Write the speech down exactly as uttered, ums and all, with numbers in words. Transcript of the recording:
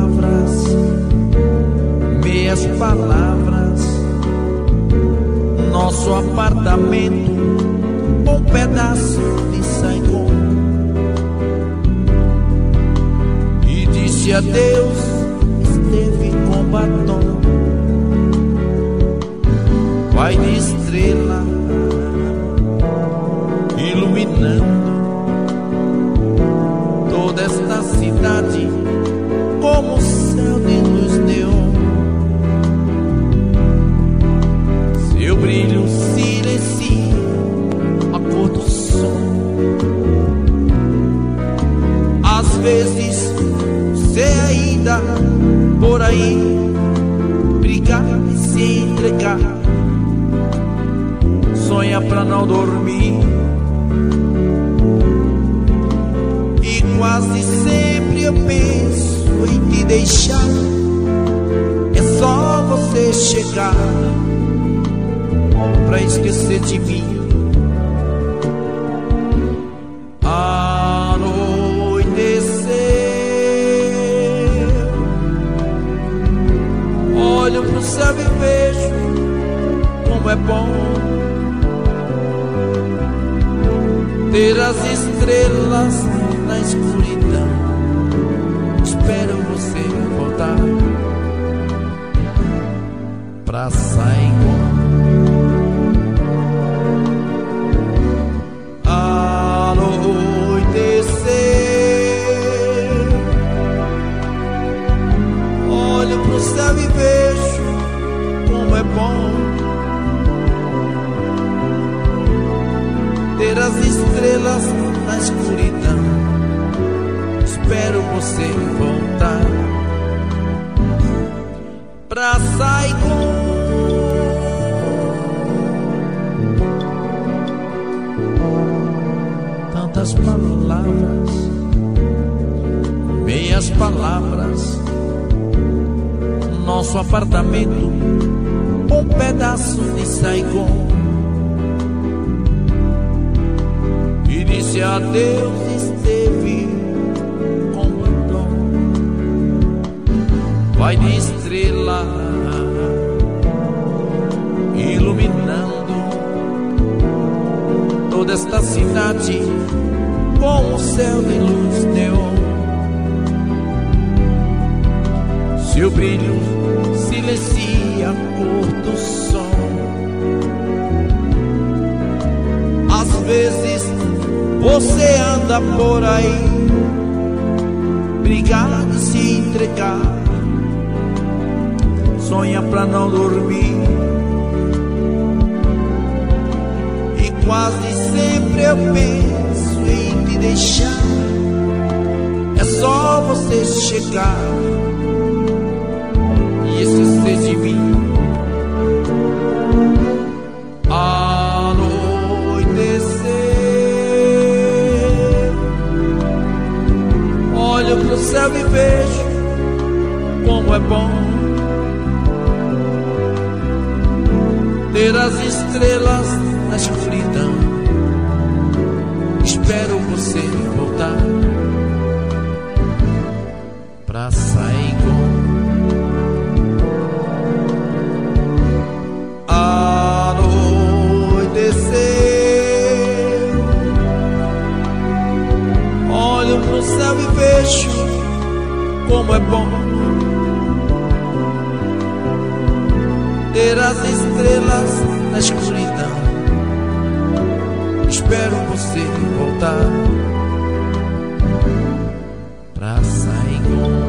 palavras, meias palavras. Nosso apartamento, um pedaço de Saigon. E disse adeus, esteve com batom. Vai de estrela iluminando toda esta cidade como o céu de luz neon. Seu brilho silencia a cor do som. Às vezes você ainda por aí brigar e se entregar, sonha pra não dormir. E quase sempre eu penso em te deixar. É só você chegar pra esquecer de mim. Anoitecer, olho pro céu e vejo como é bom ter as estrelas na escuridão. Espero você voltar pra Saigon. Olho pro céu e vejo como é bom ter as estrelas na escuridão. Espero você voltar pra Saigon. Tantas palavras, meias palavras. Nosso apartamento, um pedaço de Saigon. E disse adeus, esteve com batom. Vai de estrela iluminando toda esta cidade com o céu de luz neon. Seu brilho silencia a cor do sol. Às vezes você anda por aí brigar e se entregar, sonha pra não dormir. E quase sempre eu penso em te deixar. É só você chegar e esquecer de mim. Anoitecer, olho pro céu e vejo como é bom ter as estrelas na escuridão. Espero você voltar pra Saigon. Olho pro céu e vejo como é bom ter as estrelas na escuridão. Espero você voltar pra Saigon.